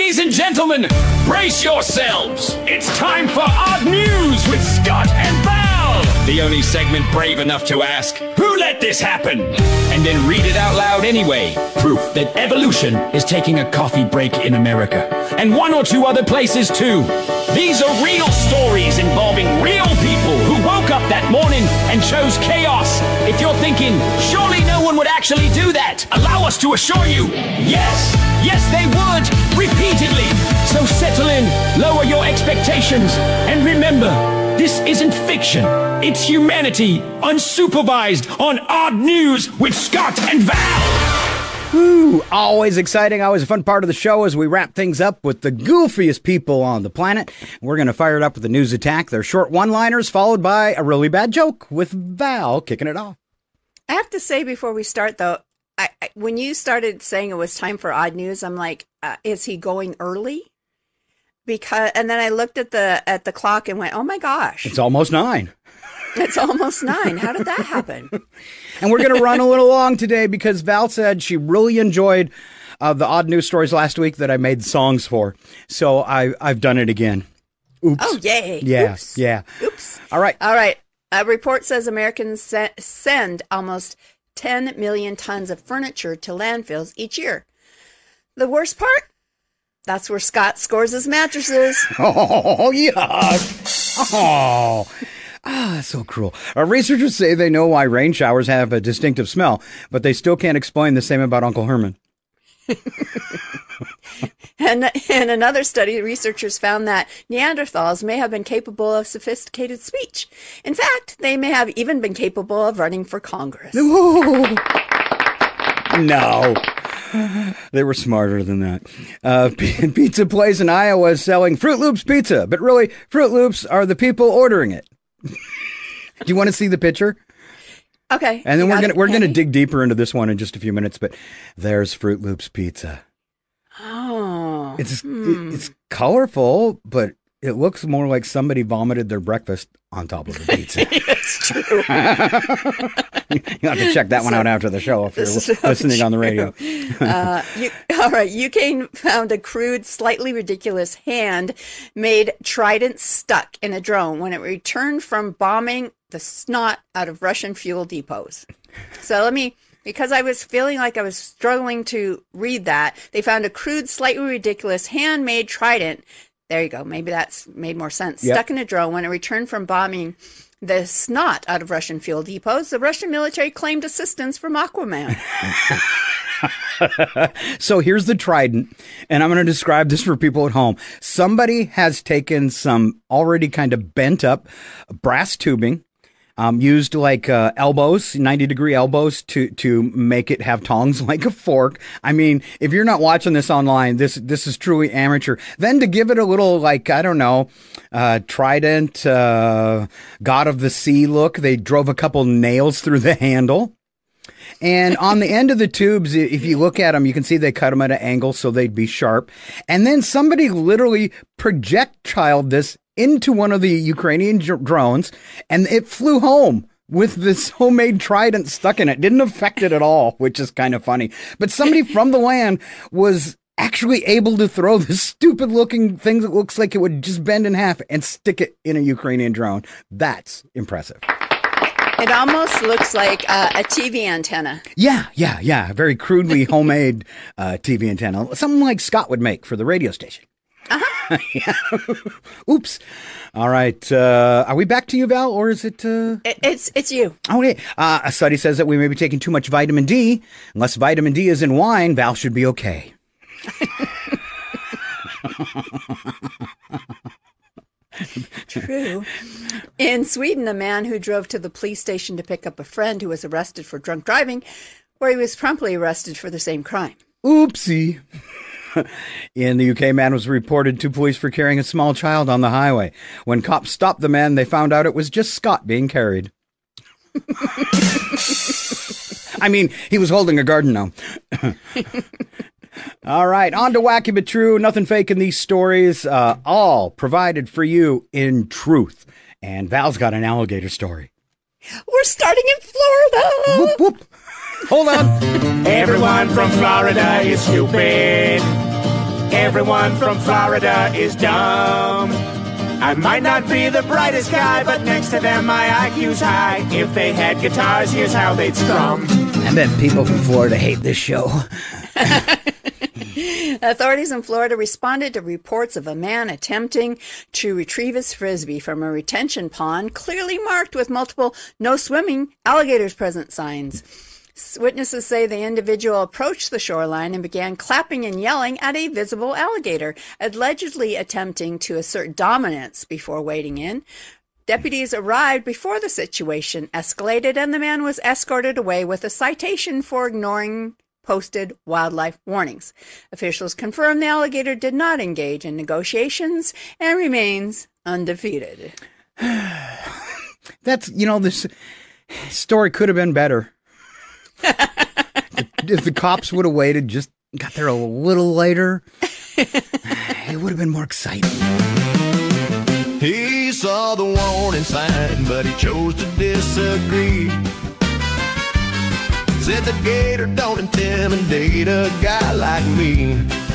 Ladies and gentlemen, brace yourselves. It's time for Odd News with Scott and Val. The only segment brave enough to ask, who let this happen? And then read it out loud anyway. Proof that evolution is taking a coffee break in America. And one or two other places too. These are real stories involving real people who woke up that morning and chose chaos. If you're thinking, surely no one would actually do that, allow us to assure you, yes, they would, repeatedly. So settle in, lower your expectations, and remember, this isn't fiction. It's humanity, unsupervised, on Odd News with Scott and Val. Ooh, always exciting, always a fun part of the show as we wrap things up with the goofiest people on the planet. We're going to fire it up with the news attack. They're short one-liners followed by a really bad joke with Val kicking it off. I have to say before we start, though, when you started saying it was time for Odd News, I'm like, is he going early? And then I looked at the clock and went, oh my gosh. It's almost 9. It's almost 9. How did that happen? And we're going to run a little long today because Val said she really enjoyed the Odd News stories last week that I made songs for. So I've done it again. Oops. Oh, yay. Yeah. Oops. Yeah. Oops. All right. A report says Americans send almost 10 million tons of furniture to landfills each year. The worst part? That's where Scott scores his mattresses. Oh, yuck. Oh. So cruel. Researchers say they know why rain showers have a distinctive smell, but they still can't explain the same about Uncle Herman. And in another study, researchers found that Neanderthals may have been capable of sophisticated speech. In fact, they may have even been capable of running for Congress. No. They were smarter than that. Pizza place in Iowa is selling Fruit Loops pizza, but really, Fruit Loops are the people ordering it. Do you want to see the picture? Okay. And then we're gonna dig deeper into this one in just a few minutes. But there's Fruit Loops pizza. Oh, it's colorful, but it looks more like somebody vomited their breakfast on top of the pizza. It's true. You'll have to check that one out after the show if you're listening on the radio. All right. UK found a crude, slightly ridiculous hand-made trident stuck in a drone when it returned from bombing the snot out of Russian fuel depots. So because I was feeling like I was struggling to read that, they found a crude, slightly ridiculous handmade trident. There you go. Maybe that's made more sense. Yep. Stuck in a drone when it returned from bombing the snot out of Russian fuel depots. The Russian military claimed assistance from Aquaman. So here's the trident, and I'm going to describe this for people at home. Somebody has taken some already kind of bent up brass tubing, used like elbows, 90-degree elbows to make it have tongs like a fork. I mean, if you're not watching this online, this is truly amateur. Then to give it a little, like, I don't know, trident, God of the Sea look, they drove a couple nails through the handle. And on the end of the tubes, if you look at them, you can see they cut them at an angle so they'd be sharp. And then somebody literally projectiled this into one of the Ukrainian drones, and it flew home with this homemade trident stuck in it. Didn't affect it at all, which is kind of funny. But somebody from the land was actually able to throw this stupid looking thing that looks like it would just bend in half and stick it in a Ukrainian drone. That's impressive. It almost looks like a TV antenna. Yeah. Very crudely homemade TV antenna. Something like Scott would make for the radio station. Uh-huh. Yeah. Oops. All right. Are we back to you, Val, or is it? It's you. Okay. A study says that we may be taking too much vitamin D. Unless vitamin D is in wine, Val should be okay. True. In Sweden, a man who drove to the police station to pick up a friend who was arrested for drunk driving, where he was promptly arrested for the same crime. Oopsie. In the UK, a man was reported to police for carrying a small child on the highway. When cops stopped the man, they found out it was just Scott being carried. I mean, he was holding a garden gnome. All right, on to Wacky But True. Nothing fake in these stories. All provided for you in truth. And Val's got an alligator story. We're starting in Florida. Whoop, whoop. Hold on. Everyone from Florida is stupid. Everyone from Florida is dumb. I might not be the brightest guy, but next to them my IQ's high. If they had guitars, here's how they'd strum. I bet people from Florida hate this show. Authorities in Florida responded to reports of a man attempting to retrieve his frisbee from a retention pond, clearly marked with multiple "no swimming, alligators present" signs. Witnesses say the individual approached the shoreline and began clapping and yelling at a visible alligator, allegedly attempting to assert dominance before wading in. Deputies arrived before the situation escalated, and the man was escorted away with a citation for ignoring posted wildlife warnings. Officials confirmed the alligator did not engage in negotiations and remains undefeated. This story could have been better. If the cops would have waited, just got there a little later, it would have been more exciting. He saw the warning sign, but he chose to disagree. Said the gator don't intimidate a guy like me.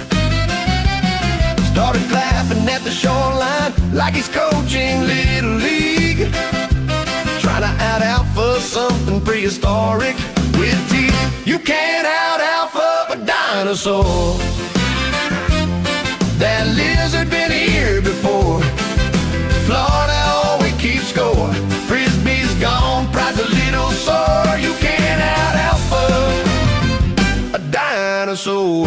Started clapping at the shoreline like he's coaching Little League. Trying to out-alpha something prehistoric with teeth. You can't out-alpha a dinosaur. That lizard been here before. Florida always keeps score. Frisbee's gone, pride's a little sore. You can't out-alpha a dinosaur.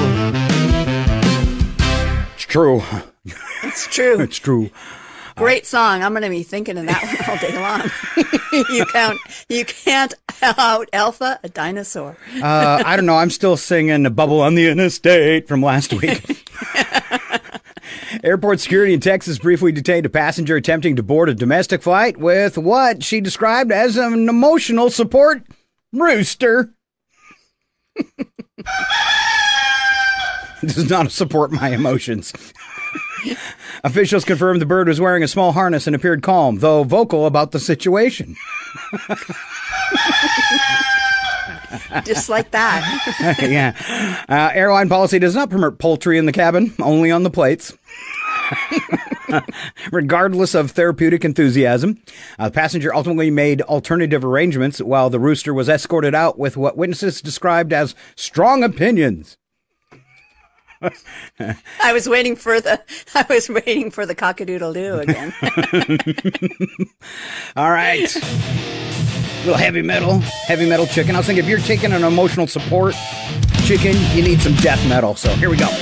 It's true. It's true. It's true. Great song. I'm going to be thinking of that one all day long. You can't out alpha a dinosaur. I don't know. I'm still singing "A Bubble on the Interstate" from last week. Airport security in Texas briefly detained a passenger attempting to board a domestic flight with what she described as an emotional support rooster. This does not support my emotions. Officials confirmed the bird was wearing a small harness and appeared calm, though vocal about the situation. Just like that. Yeah. Airline policy does not permit poultry in the cabin, only on the plates. Regardless of therapeutic enthusiasm, the passenger ultimately made alternative arrangements while the rooster was escorted out with what witnesses described as strong opinions. I was waiting for the cock-a-doodle-doo again. All right. Little heavy metal chicken. I was thinking if you're taking an emotional support chicken, you need some death metal. So here we go.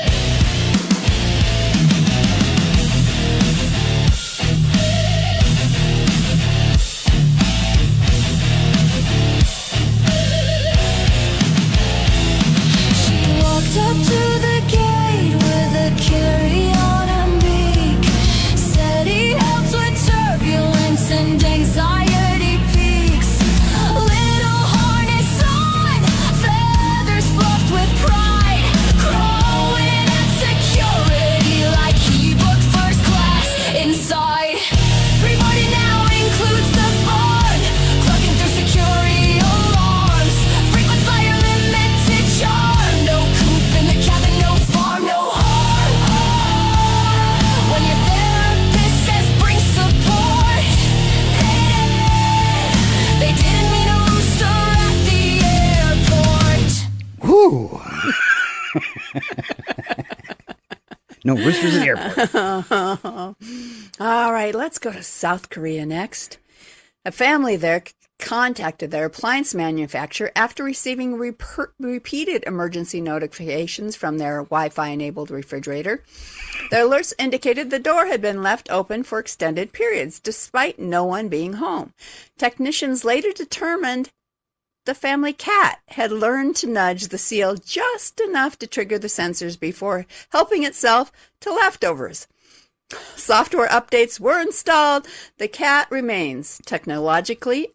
No roosters at the airport. All right, let's go to South Korea next. A family there contacted their appliance manufacturer after receiving repeated emergency notifications from their Wi-Fi enabled refrigerator. The alerts indicated the door had been left open for extended periods, despite no one being home. Technicians later determined the family cat had learned to nudge the seal just enough to trigger the sensors before helping itself to leftovers. Software updates were installed. The cat remains technologically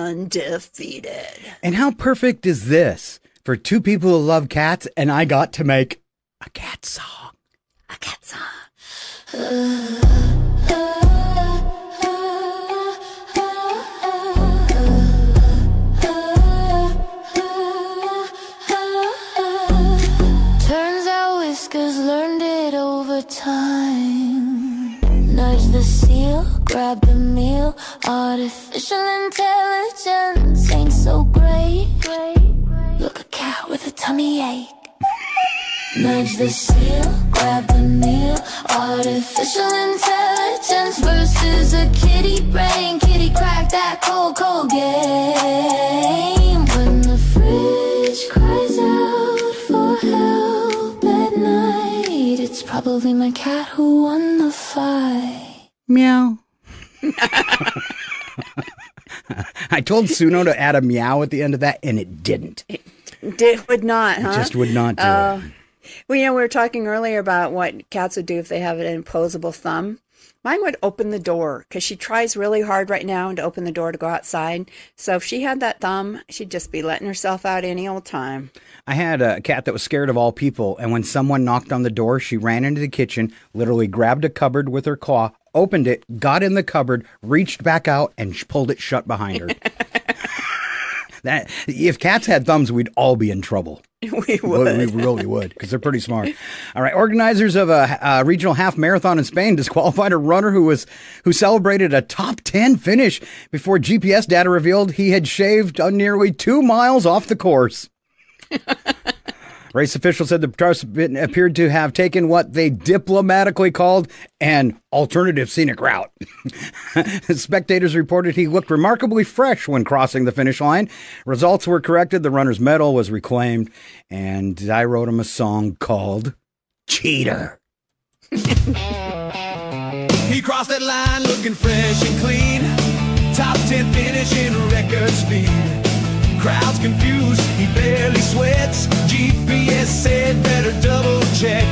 undefeated. And how perfect is this for two people who love cats, and I got to make a cat song. A cat song. Turns out Whiskers learned it over time. Nudge the seal, grab the meal. Artificial intelligence ain't so great. Look, a cat with a tummy ache. Nudge the seal, grab the meal. Artificial intelligence versus a kitty brain. Kitty crack that cold, cold game. When the fridge cries out for help at night, it's probably my cat who won the fight. Meow. I told Suno to add a meow at the end of that, and it didn't. It would not, huh? It just would not do it. Well, we were talking earlier about what cats would do if they have an opposable thumb. Mine would open the door because she tries really hard right now to open the door to go outside. So if she had that thumb, she'd just be letting herself out any old time. I had a cat that was scared of all people, and when someone knocked on the door, she ran into the kitchen, literally grabbed a cupboard with her claw, opened it, got in the cupboard, reached back out, and pulled it shut behind her. That if cats had thumbs, we'd all be in trouble. We would. We really would, because they're pretty smart. All right, organizers of a regional half marathon in Spain disqualified a runner who celebrated a top 10 finish before GPS data revealed he had shaved nearly 2 miles off the course. Race officials said the participant appeared to have taken what they diplomatically called an alternative scenic route. Spectators reported he looked remarkably fresh when crossing the finish line. Results were corrected. The runner's medal was reclaimed. And I wrote him a song called Cheater. He crossed that line looking fresh and clean. Top 10 finish in record speed. Crowd's confused, he barely sweats. GPS said better double check.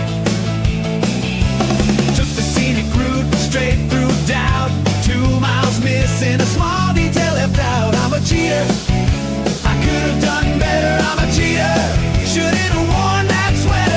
Took the scenic route straight through doubt. 2 miles missing, a small detail left out. I'm a cheater, I could have done better. I'm a cheater, shouldn't have worn that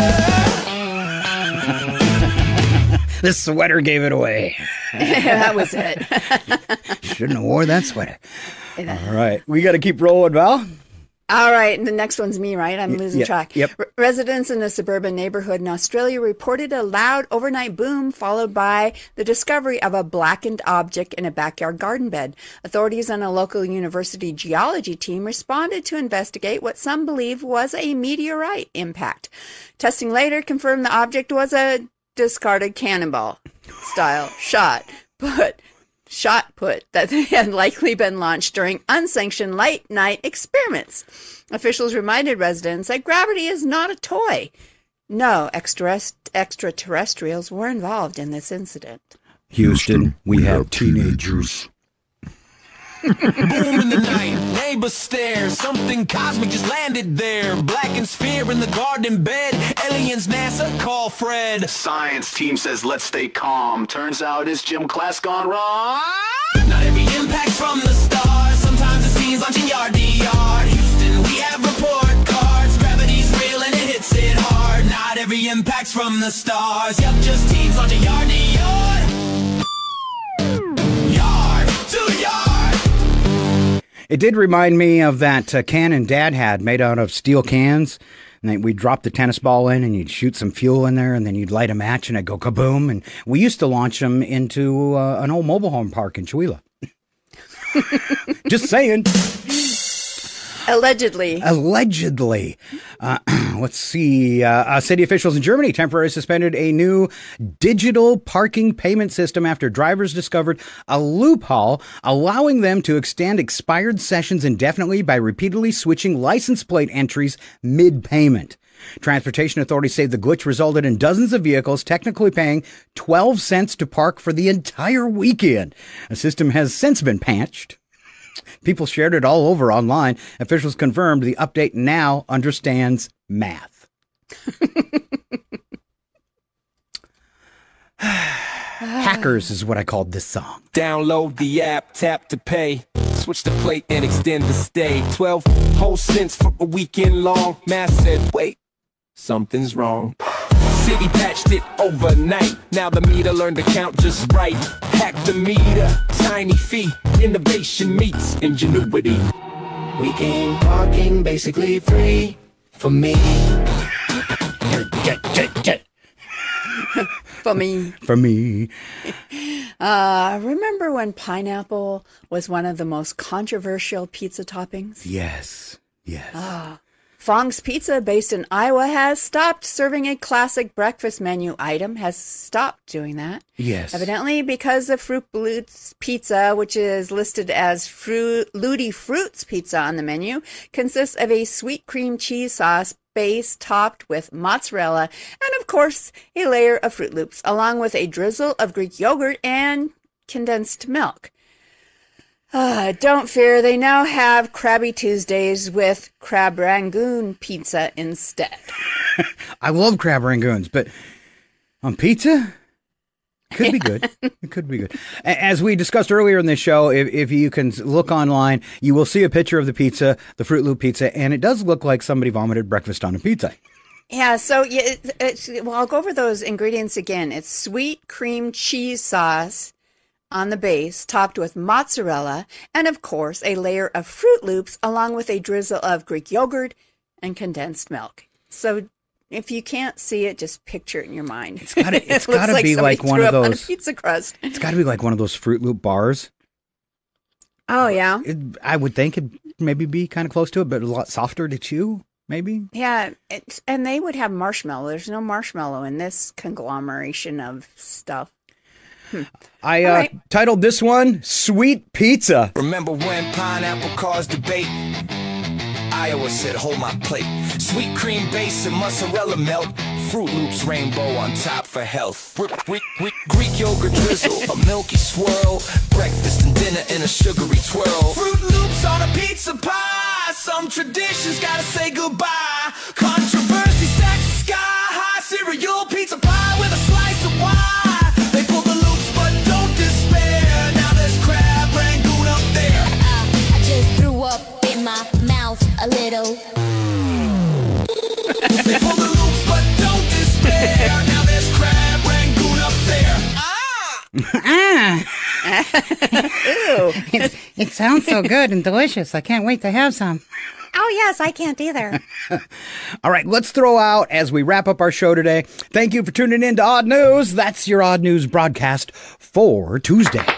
sweater. The sweater gave it away. That was it. Shouldn't have worn that sweater. All right. We got to keep rolling, Val. All right. And the next one's me, right? I'm losing track. Yep. Residents in a suburban neighborhood in Australia reported a loud overnight boom followed by the discovery of a blackened object in a backyard garden bed. Authorities and a local university geology team responded to investigate what some believe was a meteorite impact. Testing later confirmed the object was a discarded cannonball style shot put that had likely been launched during unsanctioned late night experiments. Officials reminded residents that gravity is not a toy. No extraterrestrials were involved in this incident. Houston, we have teenagers. Boom in the night, neighbor stares. Something cosmic just landed there. Blackened sphere in the garden bed. Aliens, NASA, call Fred. Science team says let's stay calm. Turns out it's gym class gone wrong. Not every impact's from the stars. Sometimes it's teens launching yard to yard. Houston, we have report cards. Gravity's real and it hits it hard. Not every impact's from the stars. Yup, just teens launching yard to yard. Yard to yard. It did remind me of that cannon Dad had made out of steel cans. And then we'd drop the tennis ball in and you'd shoot some fuel in there and then you'd light a match and it'd go kaboom. And we used to launch them into an old mobile home park in Chihuahua. Just saying. Allegedly. Let's see. City officials in Germany temporarily suspended a new digital parking payment system after drivers discovered a loophole allowing them to extend expired sessions indefinitely by repeatedly switching license plate entries mid-payment. Transportation authorities say the glitch resulted in dozens of vehicles technically paying 12 cents to park for the entire weekend. The system has since been patched. People shared it all over online. Officials confirmed the update now understands math. Hackers is what I called this song. Download the app, tap to pay. Switch the plate and extend the stay. 12 whole cents for a weekend long. Math said, wait, something's wrong. City patched it overnight. Now the meter learned to count just right. Hack the meter, tiny fee. Innovation meets ingenuity. Weekend parking basically free for me. For me. For me. Remember when pineapple was one of the most controversial pizza toppings? Yes. Fong's Pizza, based in Iowa, has stopped serving a classic breakfast menu item, has stopped doing that. Yes. Evidently because the Fruit Loops Pizza, which is listed as Looty Fruits Pizza on the menu, consists of a sweet cream cheese sauce base topped with mozzarella and, of course, a layer of Fruit Loops, along with a drizzle of Greek yogurt and condensed milk. Don't fear, they now have Krabby Tuesdays with Crab Rangoon pizza instead. I love crab rangoons, but on pizza? Could be good. It could be good. As we discussed earlier in this show, if you can look online, you will see a picture of the pizza, the Fruit Loop pizza, and it does look like somebody vomited breakfast on a pizza. Yeah, so I'll go over those ingredients again. It's sweet cream cheese sauce on the base, topped with mozzarella, and of course a layer of Fruit Loops, along with a drizzle of Greek yogurt and condensed milk. So if you can't see it, just picture it in your mind. It's gotta be like one of those on a pizza crust. It's gotta be like one of those Fruit Loop bars. Oh yeah, I would think it'd maybe be kind of close to it, but a lot softer to chew. Maybe. Yeah, and they would have marshmallow. There's no marshmallow in this conglomeration of stuff. I titled this one Sweet Pizza. Remember when pineapple caused debate? Iowa said, hold my plate. Sweet cream base and mozzarella melt. Fruit Loops rainbow on top for health. Greek yogurt drizzle, a milky swirl. Breakfast and dinner in a sugary twirl. Fruit Loops on a pizza pie. Some traditions gotta say goodbye. Controversy stacks the sky high. Cereal pizza pie with a slice of wine. They pull the loops but don't despair. Now there's Crab Rangoon up there. I just threw up in my mouth a little. They pull the loops but don't despair. Now there's Crab Rangoon up there. Ew. It sounds so good and delicious. I can't wait to have some. Oh yes, I can't either. All right, let's throw out as we wrap up our show today. Thank you for tuning in to Odd News. That's your Odd News broadcast for Tuesday.